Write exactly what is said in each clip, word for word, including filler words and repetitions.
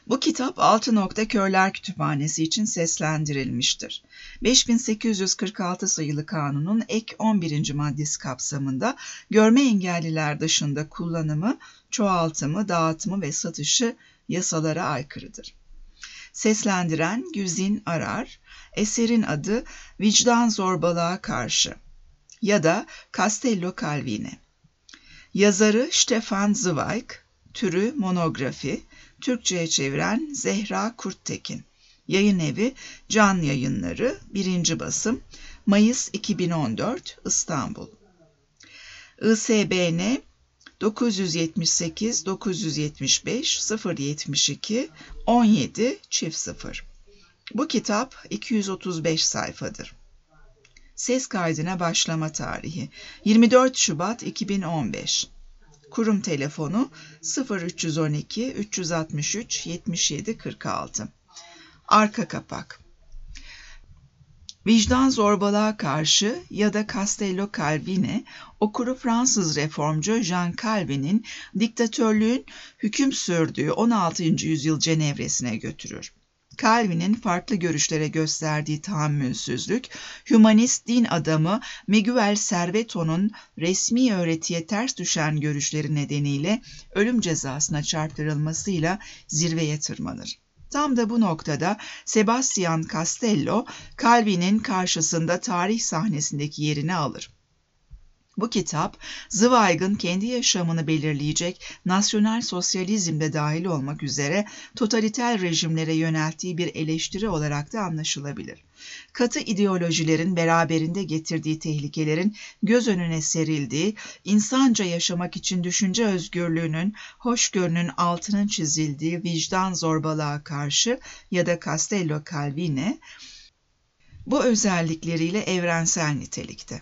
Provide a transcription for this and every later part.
Bu kitap Altı Nokta Körler Kütüphanesi için seslendirilmiştir. beş bin sekiz yüz kırk altı sayılı kanunun ek on birinci maddesi kapsamında görme engelliler dışında kullanımı, çoğaltımı, dağıtımı ve satışı yasalara aykırıdır. Seslendiren Güzin Arar, eserin adı Vicdan Zorbalığa Karşı ya da Castello Calvine. Yazarı Stefan Zweig, türü monografi, Türkçe'ye çeviren Zehra Kurttekin. Yayın evi Can Yayınları, birinci basım, Mayıs iki bin on dört, İstanbul. I S B N dokuz yüz yetmiş sekiz dokuz yüz yetmiş beş sıfır yetmiş iki on yedi sıfır. Bu kitap iki yüz otuz beş sayfadır. Ses kaydına başlama tarihi yirmi dört Şubat iki bin on beş. Kurum telefonu sıfır üç yüz on iki üç yüz altmış üç yetmiş yedi kırk altı. Arka kapak. Vicdan Zorbalığa Karşı ya da Castello Calvine, okuru Fransız reformcu Jean Calvin'in diktatörlüğün hüküm sürdüğü on altıncı yüzyıl Cenevresine götürür. Calvin'in farklı görüşlere gösterdiği tahammülsüzlük, hümanist din adamı Miguel Serveto'nun resmi öğretiye ters düşen görüşleri nedeniyle ölüm cezasına çarptırılmasıyla zirveye tırmanır. Tam da bu noktada Sebastian Castello, Calvin'in karşısında tarih sahnesindeki yerini alır. Bu kitap, Zweig'ın kendi yaşamını belirleyecek nasyonal sosyalizmde dahil olmak üzere totaliter rejimlere yönelttiği bir eleştiri olarak da anlaşılabilir. Katı ideolojilerin beraberinde getirdiği tehlikelerin göz önüne serildiği, insanca yaşamak için düşünce özgürlüğünün, hoşgörünün altının çizildiği Vicdan Zorbalığa Karşı ya da Castello Calvine, bu özellikleriyle evrensel nitelikte.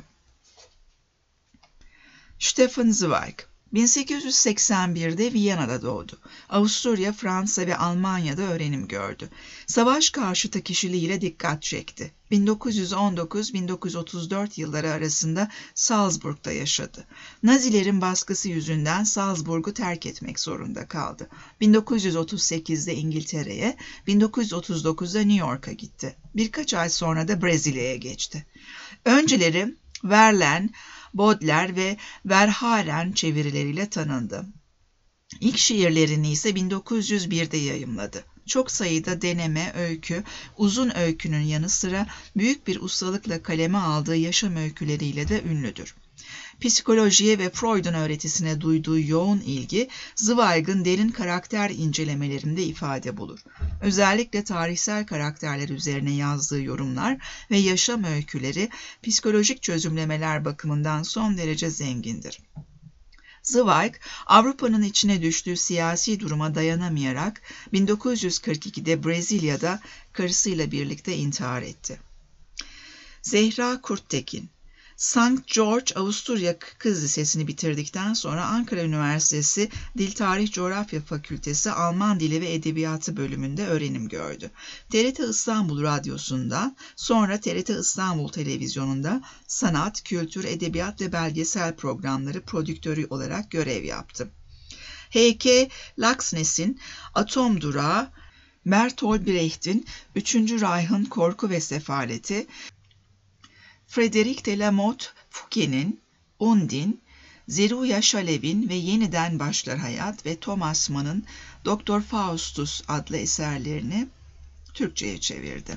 Stefan Zweig, bin sekiz yüz seksen birde Viyana'da doğdu. Avusturya, Fransa ve Almanya'da öğrenim gördü. Savaş karşıtı kişiliğiyle dikkat çekti. bin dokuz yüz on dokuz bin dokuz yüz otuz dört yılları arasında Salzburg'da yaşadı. Nazilerin baskısı yüzünden Salzburg'u terk etmek zorunda kaldı. bin dokuz yüz otuz sekizde İngiltere'ye, bin dokuz yüz otuz dokuzda New York'a gitti. Birkaç ay sonra da Brezilya'ya geçti. Önceleri Verlaine, Baudelaire ve Verhaeren çevirileriyle tanındı. İlk şiirlerini ise bin dokuz yüz birde yayımladı. Çok sayıda deneme, öykü, uzun öykünün yanı sıra büyük bir ustalıkla kaleme aldığı yaşam öyküleriyle de ünlüdür. Psikolojiye ve Freud'un öğretisine duyduğu yoğun ilgi, Zweig'ın derin karakter incelemelerinde ifade bulur. Özellikle tarihsel karakterler üzerine yazdığı yorumlar ve yaşam öyküleri, psikolojik çözümlemeler bakımından son derece zengindir. Zweig, Avrupa'nın içine düştüğü siyasi duruma dayanamayarak bin dokuz yüz kırk ikide Brezilya'da karısıyla birlikte intihar etti. Zehra Kurttekin, Sankt George Avusturya Kız Lisesi'ni bitirdikten sonra Ankara Üniversitesi Dil Tarih Coğrafya Fakültesi Alman Dili ve Edebiyatı bölümünde öğrenim gördü. T R T İstanbul Radyosu'nda, sonra T R T İstanbul Televizyonu'nda sanat, kültür, edebiyat ve belgesel programları prodüktörü olarak görev yaptı. H K Laxness'in Atom Durağı, Bertolt Brecht'in Üçüncü Reich'ın Korku ve Sefaleti, Frédéric de la Motte Fouqué'nin Undine, Zeruya Şalev'in ve Yeniden Başlar Hayat ve Thomas Mann'ın Doktor Faustus adlı eserlerini Türkçe'ye çevirdi.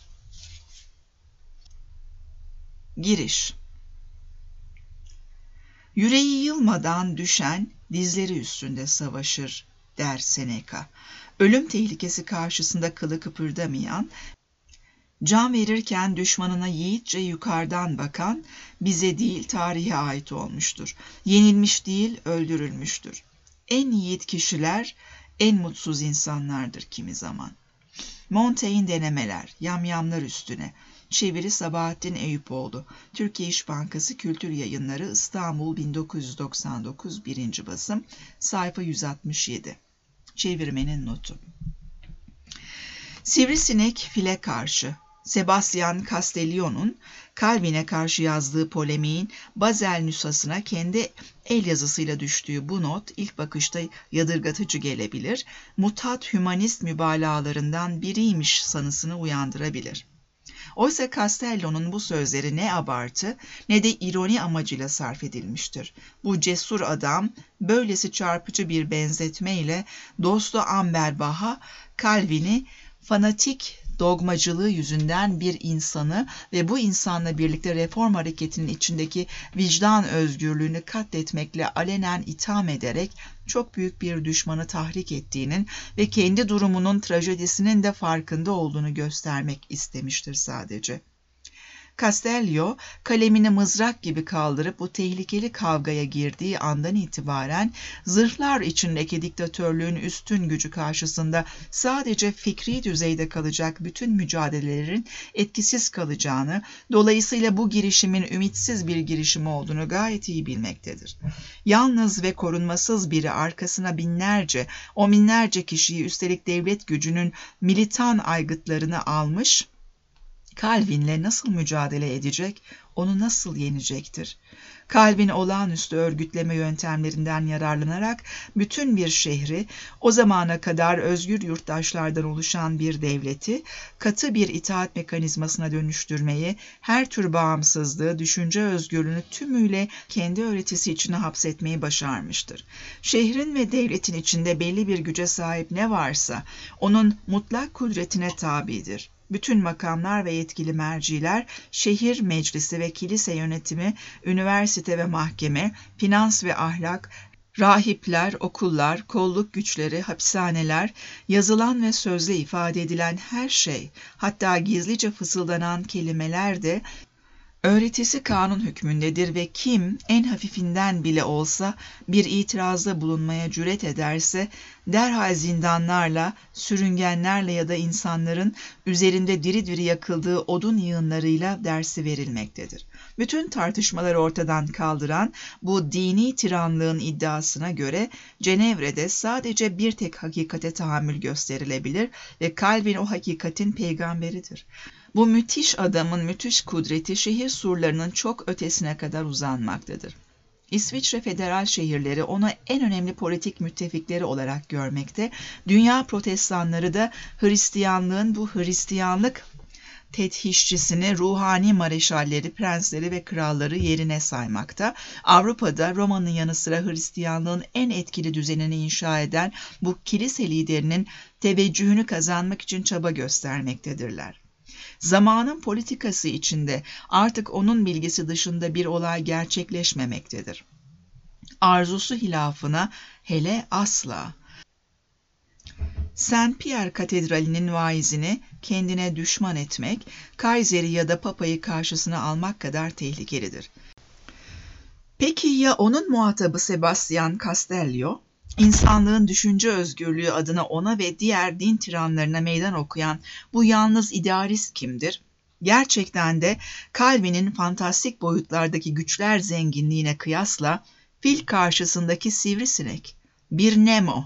Giriş. Yüreği yılmadan düşen dizleri üstünde savaşır der Seneca. Ölüm tehlikesi karşısında kılı kıpırdamayan, can verirken düşmanına yiğitçe yukarıdan bakan, bize değil tarihe ait olmuştur. Yenilmiş değil, öldürülmüştür. En yiğit kişiler, en mutsuz insanlardır kimi zaman. Montaigne Denemeler, Yamyamlar Üstüne. Çeviri Sabahattin Eyüpoğlu. Türkiye İş Bankası Kültür Yayınları, İstanbul bin dokuz yüz doksan dokuz, birinci basım, sayfa yüz altmış yedi. Çevirmenin notu. Sivrisinek file karşı. Sebastian Castellio'nun Calvin'e karşı yazdığı polemiğin Basel nüshasına kendi el yazısıyla düştüğü bu not ilk bakışta yadırgatıcı gelebilir, mutat hümanist mübalağalarından biriymiş sanısını uyandırabilir. Oysa Castellio'nun bu sözleri ne abartı ne de ironi amacıyla sarf edilmiştir. Bu cesur adam böylesi çarpıcı bir benzetmeyle dostu Amberbacha, Calvin'i fanatik dogmacılığı yüzünden bir insanı ve bu insanla birlikte reform hareketinin içindeki vicdan özgürlüğünü katletmekle alenen itham ederek çok büyük bir düşmanı tahrik ettiğinin ve kendi durumunun trajedisinin de farkında olduğunu göstermek istemiştir sadece. Castellio, kalemini mızrak gibi kaldırıp bu tehlikeli kavgaya girdiği andan itibaren zırhlar içindeki diktatörlüğün üstün gücü karşısında sadece fikri düzeyde kalacak bütün mücadelelerin etkisiz kalacağını, dolayısıyla bu girişimin ümitsiz bir girişim olduğunu gayet iyi bilmektedir. Yalnız ve korunmasız biri arkasına binlerce, o binlerce kişiyi üstelik devlet gücünün militan aygıtlarını almış, Calvin'le nasıl mücadele edecek, onu nasıl yenecektir? Calvin olağanüstü örgütleme yöntemlerinden yararlanarak bütün bir şehri, o zamana kadar özgür yurttaşlardan oluşan bir devleti, katı bir itaat mekanizmasına dönüştürmeyi, her tür bağımsızlığı, düşünce özgürlüğünü tümüyle kendi öğretisi içine hapsetmeyi başarmıştır. Şehrin ve devletin içinde belli bir güce sahip ne varsa, onun mutlak kudretine tabidir. Bütün makamlar ve yetkili merciler, şehir meclisi ve kilise yönetimi, üniversite ve mahkeme, finans ve ahlak, rahipler, okullar, kolluk güçleri, hapishaneler, yazılan ve sözle ifade edilen her şey, hatta gizlice fısıldanan kelimeler de öğretisi kanun hükmündedir ve kim en hafifinden bile olsa bir itirazda bulunmaya cüret ederse derhal zindanlarla, sürüngenlerle ya da insanların üzerinde diri diri yakıldığı odun yığınlarıyla dersi verilmektedir. Bütün tartışmaları ortadan kaldıran bu dini tiranlığın iddiasına göre Cenevre'de sadece bir tek hakikate tahammül gösterilebilir ve Calvin o hakikatin peygamberidir. Bu müthiş adamın müthiş kudreti şehir surlarının çok ötesine kadar uzanmaktadır. İsviçre federal şehirleri onu en önemli politik müttefikleri olarak görmekte, dünya protestanları da Hristiyanlığın bu Hristiyanlık tethişçisini ruhani mareşalleri, prensleri ve kralları yerine saymakta. Avrupa'da Roma'nın yanı sıra Hristiyanlığın en etkili düzenini inşa eden bu kilise liderinin teveccühünü kazanmak için çaba göstermektedirler. Zamanın politikası içinde artık onun bilgisi dışında bir olay gerçekleşmemektedir. Arzusu hilafına hele asla. Saint Pierre Katedrali'nin vaizini kendine düşman etmek, Kayseri ya da Papa'yı karşısına almak kadar tehlikelidir. Peki ya onun muhatabı Sebastian Castellio? İnsanlığın düşünce özgürlüğü adına ona ve diğer din tiranlarına meydan okuyan bu yalnız idealist kimdir? Gerçekten de Calvin'in fantastik boyutlardaki güçler zenginliğine kıyasla fil karşısındaki sivrisinek, bir Nemo.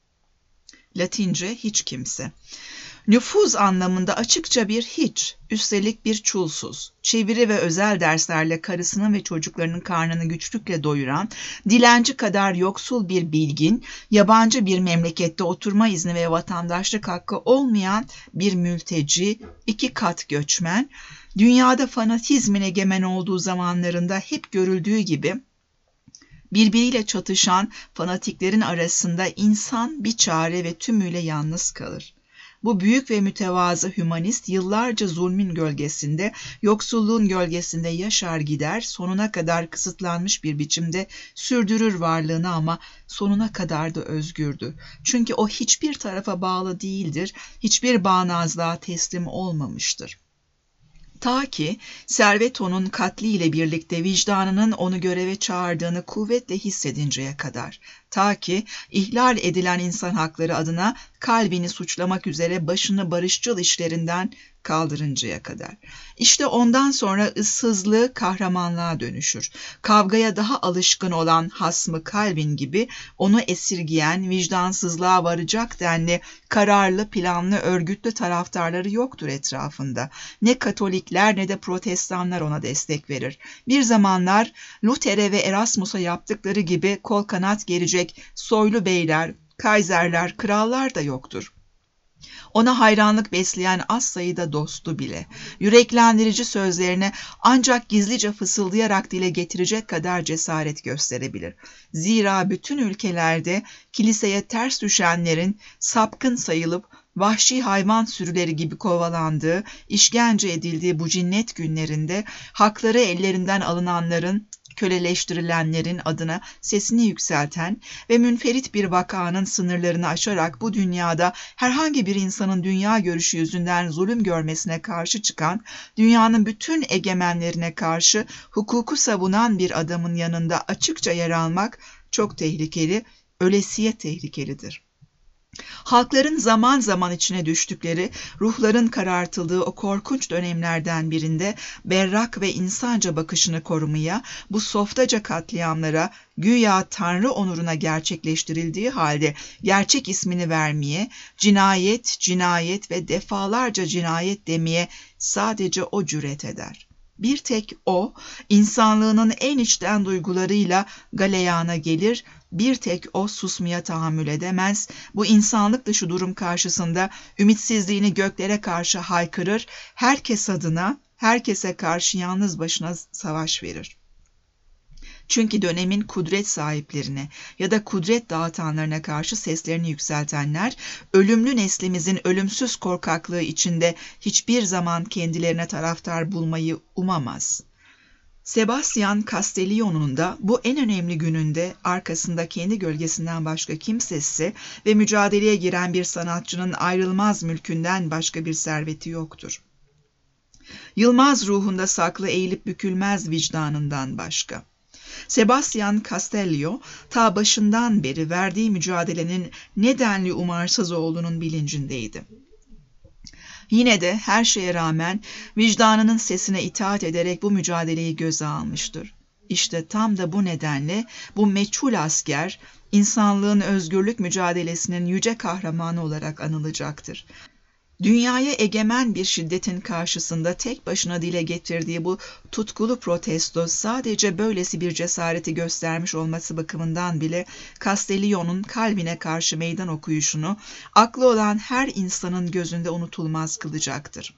Latince hiç kimse. Nüfuz anlamında açıkça bir hiç, üstelik bir çulsuz, çeviri ve özel derslerle karısının ve çocuklarının karnını güçlükle doyuran, dilenci kadar yoksul bir bilgin, yabancı bir memlekette oturma izni ve vatandaşlık hakkı olmayan bir mülteci, iki kat göçmen, dünyada fanatizmin egemen olduğu zamanlarında hep görüldüğü gibi, birbiriyle çatışan fanatiklerin arasında insan bir çare ve tümüyle yalnız kalır. Bu büyük ve mütevazı hümanist yıllarca zulmün gölgesinde, yoksulluğun gölgesinde yaşar gider, sonuna kadar kısıtlanmış bir biçimde sürdürür varlığını ama sonuna kadar da özgürdür. Çünkü o hiçbir tarafa bağlı değildir, hiçbir bağnazlığa teslim olmamıştır. Ta ki servet onun katliyle birlikte vicdanının onu göreve çağırdığını kuvvetle hissedinceye kadar. Ta ki ihlal edilen insan hakları adına kalbini suçlamak üzere başını barışçıl işlerinden kaldırıncaya kadar. İşte ondan sonra ıssızlığı kahramanlığa dönüşür. Kavgaya daha alışkın olan hasmı Calvin gibi onu esirgiyen, vicdansızlığa varacak denli kararlı, planlı, örgütlü taraftarları yoktur etrafında. Ne Katolikler ne de Protestanlar ona destek verir. Bir zamanlar Luther'e ve Erasmus'a yaptıkları gibi kol kanat gerecek soylu beyler, kaiserler, krallar da yoktur. Ona hayranlık besleyen az sayıda dostu bile, yüreklendirici sözlerini ancak gizlice fısıldayarak dile getirecek kadar cesaret gösterebilir. Zira bütün ülkelerde kiliseye ters düşenlerin sapkın sayılıp vahşi hayvan sürüleri gibi kovalandığı, işkence edildiği bu cinnet günlerinde hakları ellerinden alınanların, köleleştirilenlerin adına sesini yükselten ve münferit bir vakanın sınırlarını aşarak bu dünyada herhangi bir insanın dünya görüşü yüzünden zulüm görmesine karşı çıkan, dünyanın bütün egemenlerine karşı hukuku savunan bir adamın yanında açıkça yer almak çok tehlikeli, ölesiye tehlikelidir. Halkların zaman zaman içine düştükleri, ruhların karartıldığı o korkunç dönemlerden birinde berrak ve insanca bakışını korumaya, bu softaca katliamlara güya Tanrı onuruna gerçekleştirildiği halde gerçek ismini vermeye, cinayet, cinayet ve defalarca cinayet demeye sadece o cüret eder. Bir tek o, insanlığının en içten duygularıyla galeyana gelir, bir tek o susmaya tahammül edemez, bu insanlık dışı durum karşısında ümitsizliğini göklere karşı haykırır, herkes adına, herkese karşı yalnız başına savaş verir. Çünkü dönemin kudret sahiplerine ya da kudret dağıtanlarına karşı seslerini yükseltenler, ölümlü neslimizin ölümsüz korkaklığı içinde hiçbir zaman kendilerine taraftar bulmayı umamaz. Sebastian Castiglione'un da bu en önemli gününde arkasında kendi gölgesinden başka kimsesi ve mücadeleye giren bir sanatçının ayrılmaz mülkünden başka bir serveti yoktur. Yılmaz ruhunda saklı eğilip bükülmez vicdanından başka. Sebastian Castellio ta başından beri verdiği mücadelenin nedenli umarsız olduğunun bilincindeydi. Yine de her şeye rağmen vicdanının sesine itaat ederek bu mücadeleyi göze almıştır. İşte tam da bu nedenle bu meçhul asker, insanlığın özgürlük mücadelesinin yüce kahramanı olarak anılacaktır. Dünyaya egemen bir şiddetin karşısında tek başına dile getirdiği bu tutkulu protesto sadece böylesi bir cesareti göstermiş olması bakımından bile Castiglione'un Calvin'e karşı meydan okuyuşunu aklı olan her insanın gözünde unutulmaz kılacaktır.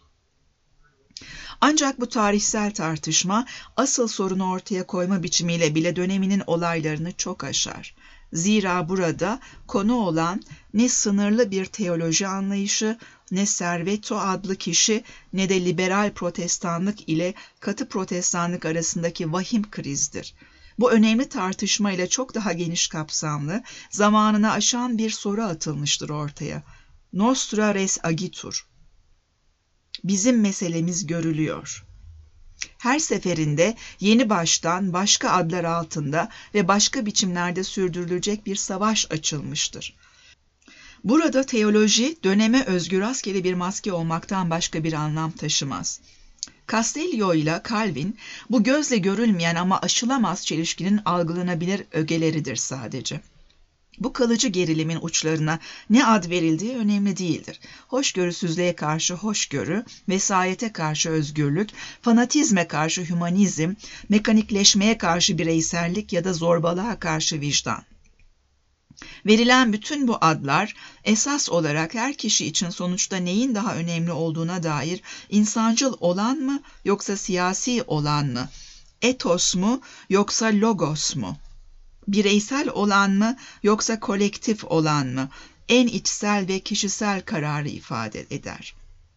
Ancak bu tarihsel tartışma asıl sorunu ortaya koyma biçimiyle bile döneminin olaylarını çok aşar. Zira burada konu olan ne sınırlı bir teoloji anlayışı, ne Serveto adlı kişi ne de liberal protestanlık ile katı protestanlık arasındaki vahim krizdir. Bu önemli tartışma ile çok daha geniş kapsamlı, zamanını aşan bir soru atılmıştır ortaya. Nostra res agitur. Bizim meselemiz görülüyor. Her seferinde yeni baştan başka adlar altında ve başka biçimlerde sürdürülecek bir savaş açılmıştır. Burada teoloji döneme özgü rastgele bir maske olmaktan başka bir anlam taşımaz. Castiglio ile Calvin bu gözle görülmeyen ama aşılamaz çelişkinin algılanabilir ögeleridir sadece. Bu kalıcı gerilimin uçlarına ne ad verildiği önemli değildir. Hoşgörüsüzlüğe karşı hoşgörü, vesayete karşı özgürlük, fanatizme karşı hümanizm, mekanikleşmeye karşı bireysellik ya da zorbalığa karşı vicdan. Verilen bütün bu adlar esas olarak her kişi için sonuçta neyin daha önemli olduğuna dair insancıl olan mı yoksa siyasi olan mı, etos mu yoksa logos mu, bireysel olan mı yoksa kolektif olan mı, en içsel ve kişisel kararı ifade eder.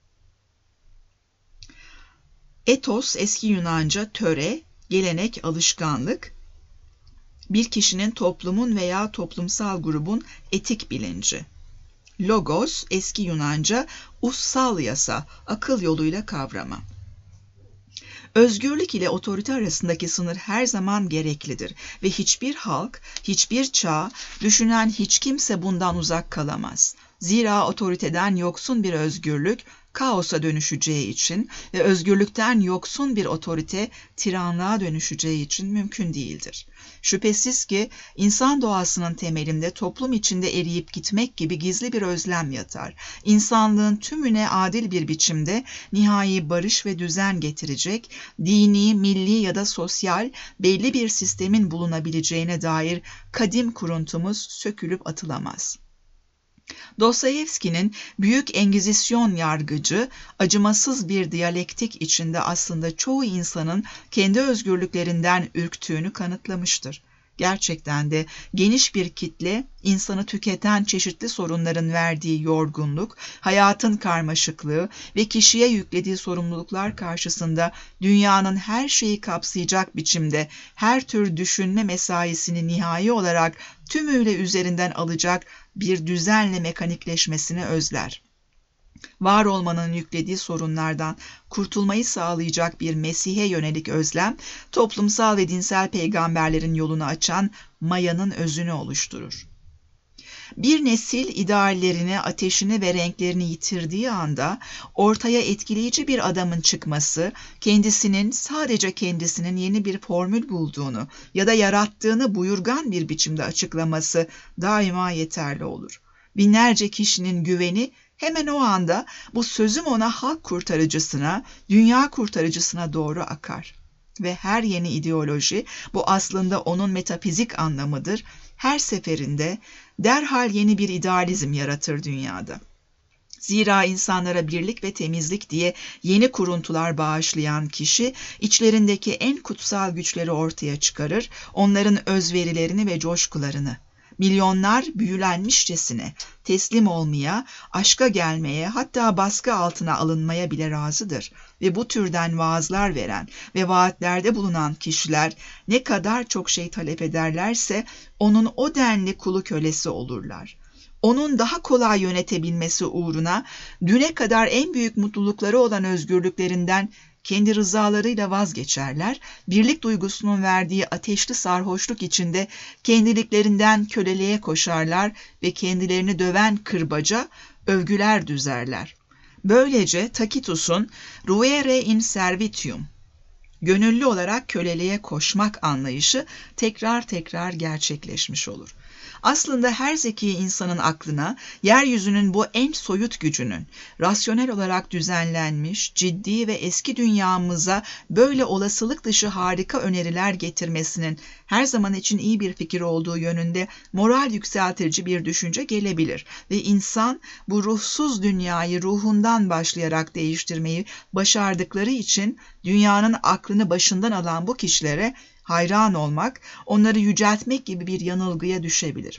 Etos eski Yunanca töre, gelenek, alışkanlık, bir kişinin, toplumun veya toplumsal grubun etik bilinci. Logos, eski Yunanca ussal yasa, akıl yoluyla kavrama. Özgürlük ile otorite arasındaki sınır her zaman gereklidir ve hiçbir halk, hiçbir çağ, düşünen hiç kimse bundan uzak kalamaz. Zira otoriteden yoksun bir özgürlük kaosa dönüşeceği için ve özgürlükten yoksun bir otorite tiranlığa dönüşeceği için mümkün değildir. Şüphesiz ki insan doğasının temelinde toplum içinde eriyip gitmek gibi gizli bir özlem yatar. İnsanlığın tümüne adil bir biçimde nihai barış ve düzen getirecek, dini, milli ya da sosyal belli bir sistemin bulunabileceğine dair kadim kuruntumuz sökülüp atılamaz. Dostoyevski'nin Büyük Engizisyon yargıcı, acımasız bir diyalektik içinde aslında çoğu insanın kendi özgürlüklerinden ürktüğünü kanıtlamıştır. Gerçekten de geniş bir kitle, insanı tüketen çeşitli sorunların verdiği yorgunluk, hayatın karmaşıklığı ve kişiye yüklediği sorumluluklar karşısında dünyanın her şeyi kapsayacak biçimde her tür düşünme mesaisini nihai olarak tümüyle üzerinden alacak bir düzenle mekanikleşmesini özler. Var olmanın yüklediği sorunlardan kurtulmayı sağlayacak bir Mesih'e yönelik özlem, toplumsal ve dinsel peygamberlerin yolunu açan mayanın özünü oluşturur. Bir nesil ideallerini, ateşini ve renklerini yitirdiği anda ortaya etkileyici bir adamın çıkması, kendisinin, sadece kendisinin yeni bir formül bulduğunu ya da yarattığını buyurgan bir biçimde açıklaması daima yeterli olur. Binlerce kişinin güveni hemen o anda bu sözüm ona halk kurtarıcısına, dünya kurtarıcısına doğru akar. Ve her yeni ideoloji, bu aslında onun metafizik anlamıdır, her seferinde derhal yeni bir idealizm yaratır dünyada. Zira insanlara birlik ve temizlik diye yeni kuruntular bağışlayan kişi, içlerindeki en kutsal güçleri ortaya çıkarır, onların özverilerini ve coşkularını. Milyonlar büyülenmişçesine teslim olmaya, aşka gelmeye, hatta baskı altına alınmaya bile razıdır. Ve bu türden vaazlar veren ve vaatlerde bulunan kişiler ne kadar çok şey talep ederlerse onun o denli kulu kölesi olurlar. Onun daha kolay yönetebilmesi uğruna düne kadar en büyük mutlulukları olan özgürlüklerinden kendi rızalarıyla vazgeçerler, birlik duygusunun verdiği ateşli sarhoşluk içinde kendiliklerinden köleliğe koşarlar ve kendilerini döven kırbaca övgüler düzerler. Böylece Tacitus'un ruere in servitium, gönüllü olarak köleliğe koşmak anlayışı tekrar tekrar gerçekleşmiş olur. Aslında her zeki insanın aklına yeryüzünün bu en soyut gücünün rasyonel olarak düzenlenmiş, ciddi ve eski dünyamıza böyle olasılık dışı harika öneriler getirmesinin her zaman için iyi bir fikir olduğu yönünde moral yükseltici bir düşünce gelebilir ve insan bu ruhsuz dünyayı ruhundan başlayarak değiştirmeyi başardıkları için dünyanın aklını başından alan bu kişilere hayran olmak, onları yüceltmek gibi bir yanılgıya düşebilir.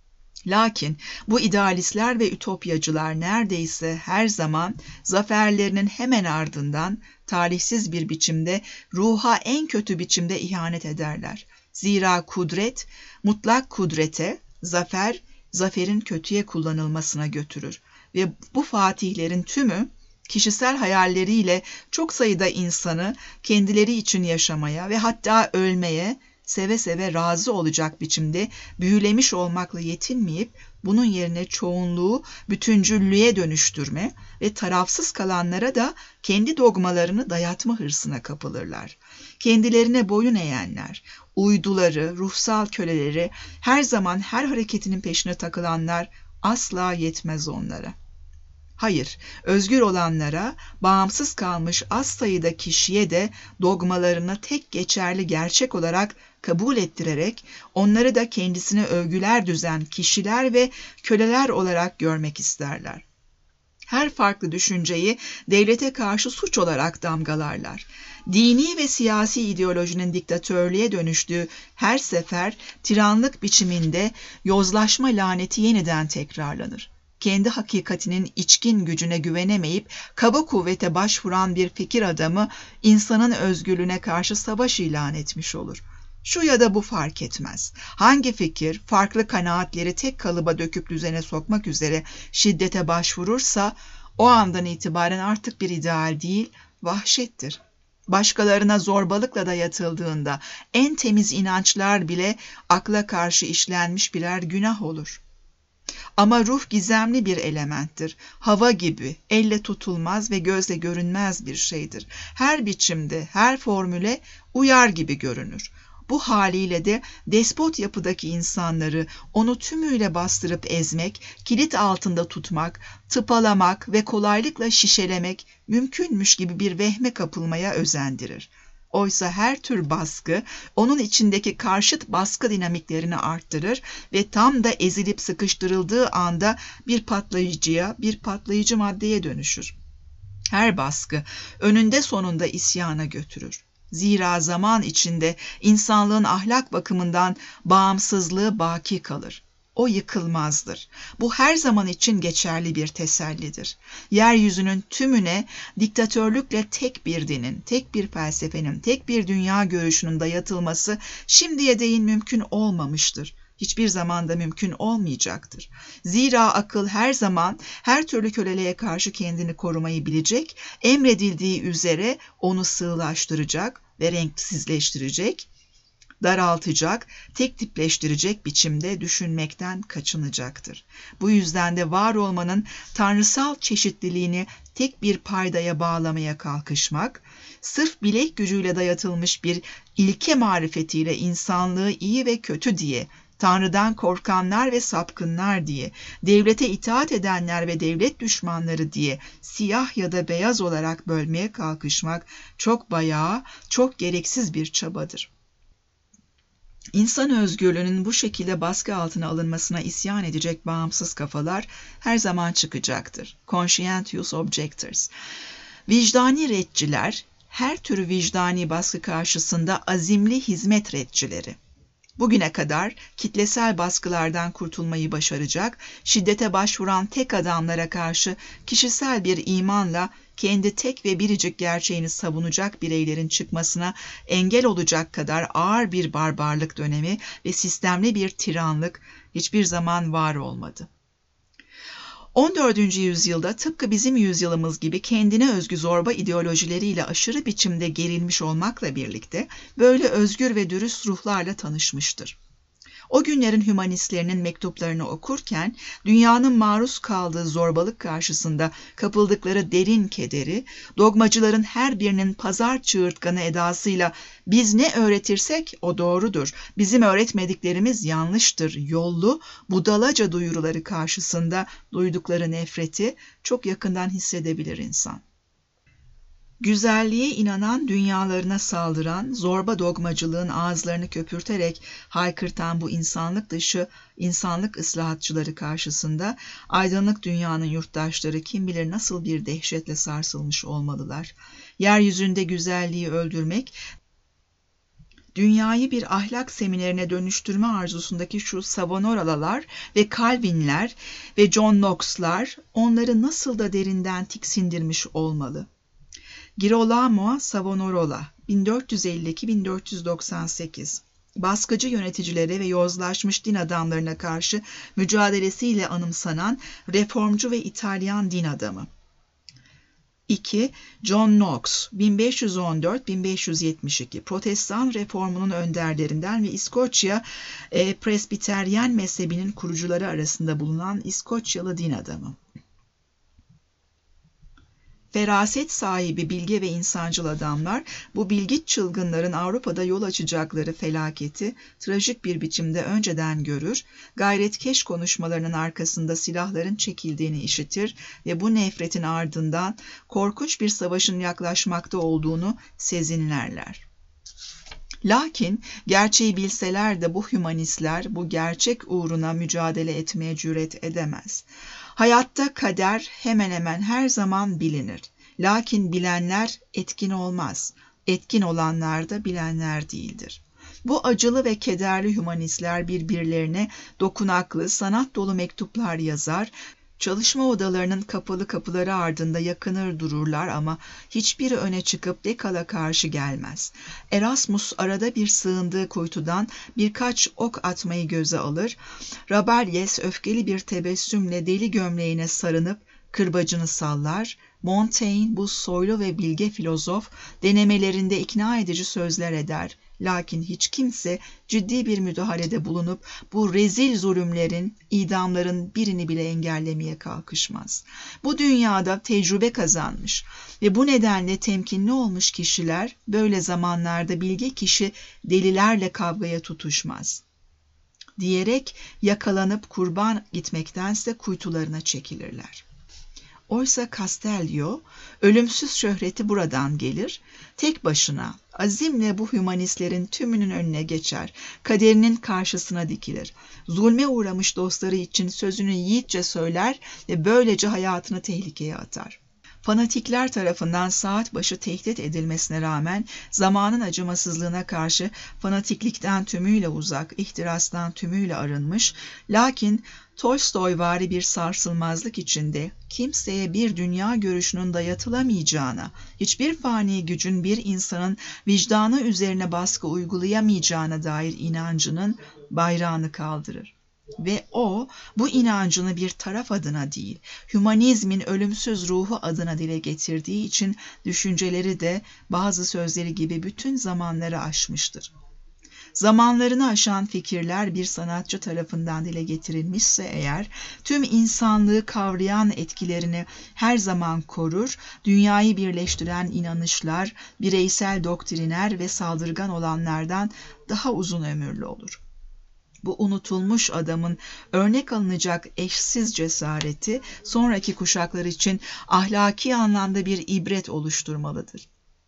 Lakin bu idealistler ve ütopyacılar neredeyse her zaman zaferlerinin hemen ardından talihsiz bir biçimde ruha en kötü biçimde ihanet ederler. Zira kudret, mutlak kudrete, zafer, zaferin kötüye kullanılmasına götürür. Ve bu fatihlerin tümü, kişisel hayalleriyle çok sayıda insanı kendileri için yaşamaya ve hatta ölmeye seve seve razı olacak biçimde büyülemiş olmakla yetinmeyip bunun yerine çoğunluğu bütüncüllüğe dönüştürme ve tarafsız kalanlara da kendi dogmalarını dayatma hırsına kapılırlar. Kendilerine boyun eğenler, uyduları, ruhsal köleleri, her zaman her hareketinin peşine takılanlar asla yetmez onlara. Hayır, özgür olanlara, bağımsız kalmış az sayıda kişiye de dogmalarını tek geçerli gerçek olarak kabul ettirerek onları da kendisine övgüler düzen kişiler ve köleler olarak görmek isterler. Her farklı düşünceyi devlete karşı suç olarak damgalarlar. Dini ve siyasi ideolojinin diktatörlüğe dönüştüğü her sefer tiranlık biçiminde yozlaşma laneti yeniden tekrarlanır. Kendi hakikatinin içkin gücüne güvenemeyip kaba kuvvete başvuran bir fikir adamı insanın özgürlüğüne karşı savaş ilan etmiş olur. Şu ya da bu fark etmez. Hangi fikir farklı kanaatleri tek kalıba döküp düzene sokmak üzere şiddete başvurursa o andan itibaren artık bir ideal değil, vahşettir. Başkalarına zorbalıkla dayatıldığında en temiz inançlar bile akla karşı işlenmiş birer günah olur. Ama ruh gizemli bir elementtir. Hava gibi, elle tutulmaz ve gözle görünmez bir şeydir. Her biçimde, her formüle uyar gibi görünür. Bu haliyle de despot yapıdaki insanları onu tümüyle bastırıp ezmek, kilit altında tutmak, tıpalamak ve kolaylıkla şişelemek mümkünmüş gibi bir vehme kapılmaya özendirir. Oysa her tür baskı onun içindeki karşıt baskı dinamiklerini arttırır ve tam da ezilip sıkıştırıldığı anda bir patlayıcıya, bir patlayıcı maddeye dönüşür. Her baskı önünde sonunda isyana götürür. Zira zaman içinde insanlığın ahlak bakımından bağımsızlığı baki kalır. O yıkılmazdır. Bu her zaman için geçerli bir tesellidir. Yeryüzünün tümüne diktatörlükle tek bir dinin, tek bir felsefenin, tek bir dünya görüşünün dayatılması şimdiye değin mümkün olmamıştır. Hiçbir zaman da mümkün olmayacaktır. Zira akıl her zaman her türlü köleliğe karşı kendini korumayı bilecek, emredildiği üzere onu sığlaştıracak ve renksizleştirecek, daraltacak, tek tipleştirecek biçimde düşünmekten kaçınacaktır. Bu yüzden de var olmanın tanrısal çeşitliliğini tek bir paydaya bağlamaya kalkışmak, sırf bilek gücüyle dayatılmış bir ilke marifetiyle insanlığı iyi ve kötü diye, Tanrı'dan korkanlar ve sapkınlar diye, devlete itaat edenler ve devlet düşmanları diye siyah ya da beyaz olarak bölmeye kalkışmak çok bayağı, çok gereksiz bir çabadır. İnsan özgürlüğünün bu şekilde baskı altına alınmasına isyan edecek bağımsız kafalar her zaman çıkacaktır. Conscientious objectors. Vicdani retçiler, her tür vicdani baskı karşısında azimli hizmet retçileri. Bugüne kadar kitlesel baskılardan kurtulmayı başaracak, şiddete başvuran tek adamlara karşı kişisel bir imanla kendi tek ve biricik gerçeğini savunacak bireylerin çıkmasına engel olacak kadar ağır bir barbarlık dönemi ve sistemli bir tiranlık hiçbir zaman var olmadı. on dördüncü yüzyılda tıpkı bizim yüzyılımız gibi kendine özgü zorba ideolojileriyle aşırı biçimde gerilmiş olmakla birlikte böyle özgür ve dürüst ruhlarla tanışmıştır. O günlerin hümanistlerinin mektuplarını okurken dünyanın maruz kaldığı zorbalık karşısında kapıldıkları derin kederi, dogmacıların her birinin pazar çığırtkanı edasıyla biz ne öğretirsek o doğrudur, bizim öğretmediklerimiz yanlıştır, yollu, budalaca duyuruları karşısında duydukları nefreti çok yakından hissedebilir insan. Güzelliğe inanan dünyalarına saldıran, zorba dogmacılığın ağızlarını köpürterek haykırtan bu insanlık dışı insanlık ıslahatçıları karşısında aydınlık dünyanın yurttaşları kim bilir nasıl bir dehşetle sarsılmış olmalılar. Yeryüzünde güzelliği öldürmek, dünyayı bir ahlak seminerine dönüştürme arzusundaki şu Savonarolalar ve Calvinler ve John Knox'lar onları nasıl da derinden tiksindirmiş olmalı. Girolamo Savonarola bin dört yüz elli iki - bin dört yüz doksan sekiz baskıcı yöneticilere ve yozlaşmış din adamlarına karşı mücadelesiyle anımsanan reformcu ve İtalyan din adamı. iki. John Knox bin beş yüz on dört - bin beş yüz yetmiş iki Protestan reformunun önderlerinden ve İskoçya e, Presbiteryen mezhebinin kurucuları arasında bulunan İskoçyalı din adamı. Feraset sahibi bilge ve insancıl adamlar bu bilgiç çılgınların Avrupa'da yol açacakları felaketi trajik bir biçimde önceden görür, gayretkeş konuşmalarının arkasında silahların çekildiğini işitir ve bu nefretin ardından korkunç bir savaşın yaklaşmakta olduğunu sezinlerler. Lakin gerçeği bilseler de bu hümanistler bu gerçek uğruna mücadele etmeye cüret edemez. Hayatta kader hemen hemen her zaman bilinir. Lakin bilenler etkin olmaz. Etkin olanlar da bilenler değildir. Bu acılı ve kederli hümanistler birbirlerine dokunaklı, sanat dolu mektuplar yazar, çalışma odalarının kapalı kapıları ardında yakınır dururlar ama hiçbiri öne çıkıp Dekal'a karşı gelmez. Erasmus arada bir sığındığı kuytudan birkaç ok atmayı göze alır. Rabelais öfkeli bir tebessümle deli gömleğine sarınıp kırbacını sallar. Montaigne bu soylu ve bilge filozof denemelerinde ikna edici sözler eder. Lakin hiç kimse ciddi bir müdahalede bulunup bu rezil zulümlerin, idamların birini bile engellemeye kalkışmaz. Bu dünyada tecrübe kazanmış ve bu nedenle temkinli olmuş kişiler böyle zamanlarda bilge kişi delilerle kavgaya tutuşmaz diyerek yakalanıp kurban gitmektense kuytularına çekilirler. Oysa Castelio, ölümsüz şöhreti buradan gelir, tek başına azimle bu hümanistlerin tümünün önüne geçer, kaderinin karşısına dikilir. Zulme uğramış dostları için sözünü yiğitçe söyler ve böylece hayatını tehlikeye atar. Fanatikler tarafından saat başı tehdit edilmesine rağmen zamanın acımasızlığına karşı fanatiklikten tümüyle uzak, ihtirastan tümüyle arınmış, lakin Tolstoyvari bir sarsılmazlık içinde kimseye bir dünya görüşünün dayatılamayacağına, hiçbir fani gücün bir insanın vicdanı üzerine baskı uygulayamayacağına dair inancının bayrağını kaldırır. Ve o, bu inancını bir taraf adına değil, hümanizmin ölümsüz ruhu adına dile getirdiği için düşünceleri de bazı sözleri gibi bütün zamanları aşmıştır. Zamanlarını aşan fikirler bir sanatçı tarafından dile getirilmişse eğer, tüm insanlığı kavrayan etkilerini her zaman korur, dünyayı birleştiren inanışlar, bireysel doktriner ve saldırgan olanlardan daha uzun ömürlü olur. Bu unutulmuş adamın örnek alınacak eşsiz cesareti sonraki kuşaklar için ahlaki anlamda bir ibret oluşturmalıdır.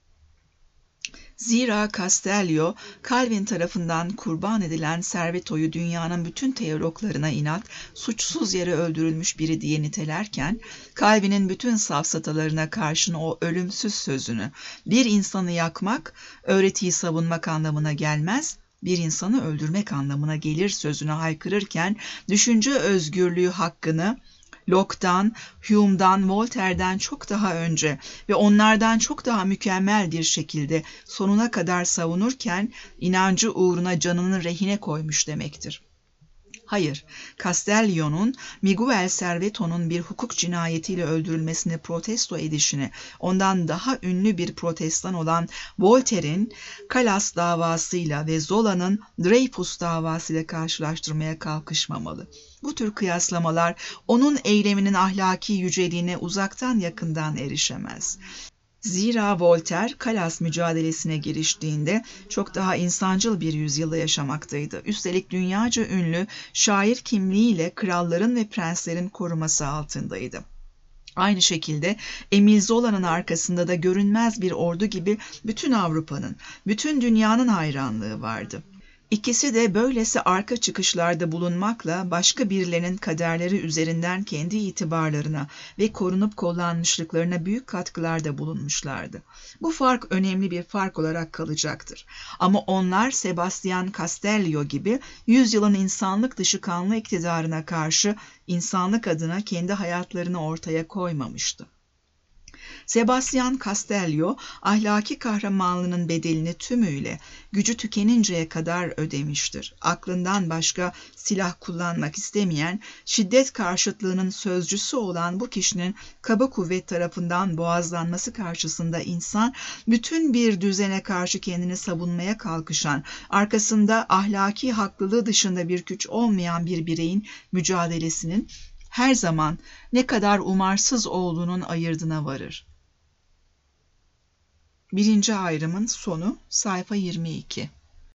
Zira Castelio, Calvin tarafından kurban edilen Serveto'yu dünyanın bütün teologlarına inat, suçsuz yere öldürülmüş biri diye nitelerken, Calvin'in bütün safsatalarına karşın o ölümsüz sözünü, bir insanı yakmak, öğretiyi savunmak anlamına gelmez, bir insanı öldürmek anlamına gelir sözünü haykırırken, düşünce özgürlüğü hakkını Locke'dan, Hume'dan, Voltaire'den çok daha önce ve onlardan çok daha mükemmel bir şekilde sonuna kadar savunurken, inancı uğruna canını rehine koymuş demektir. Hayır, Castelio'nun Miguel Serveto'nun bir hukuk cinayetiyle öldürülmesini protesto edişini, ondan daha ünlü bir protestan olan Voltaire'in Calas davasıyla ve Zola'nın Dreyfus davasıyla karşılaştırmaya kalkışmamalı. Bu tür kıyaslamalar onun eyleminin ahlaki yüceliğine uzaktan yakından erişemez. Zira Voltaire, Calas mücadelesine giriştiğinde çok daha insancıl bir yüzyılda yaşamaktaydı. Üstelik dünyaca ünlü şair kimliğiyle kralların ve prenslerin koruması altındaydı. Aynı şekilde Emile Zola'nın arkasında da görünmez bir ordu gibi bütün Avrupa'nın, bütün dünyanın hayranlığı vardı. İkisi de böylesi arka çıkışlarda bulunmakla başka birilerinin kaderleri üzerinden kendi itibarlarına ve korunup kollanmışlıklarına büyük katkılarda bulunmuşlardı. Bu fark önemli bir fark olarak kalacaktır. Ama onlar Sebastian Castellio gibi yüzyılın insanlık dışı kanlı iktidarına karşı insanlık adına kendi hayatlarını ortaya koymamıştı. Sebastian Castellio, ahlaki kahramanlığının bedelini tümüyle, gücü tükeninceye kadar ödemiştir. Aklından başka silah kullanmak istemeyen, şiddet karşıtlığının sözcüsü olan bu kişinin kaba kuvvet tarafından boğazlanması karşısında insan, bütün bir düzene karşı kendini savunmaya kalkışan, arkasında ahlaki haklılığı dışında bir güç olmayan bir bireyin mücadelesinin her zaman ne kadar umarsız olduğunun ayırdına varır. Birinci ayrımın sonu sayfa yirmi iki.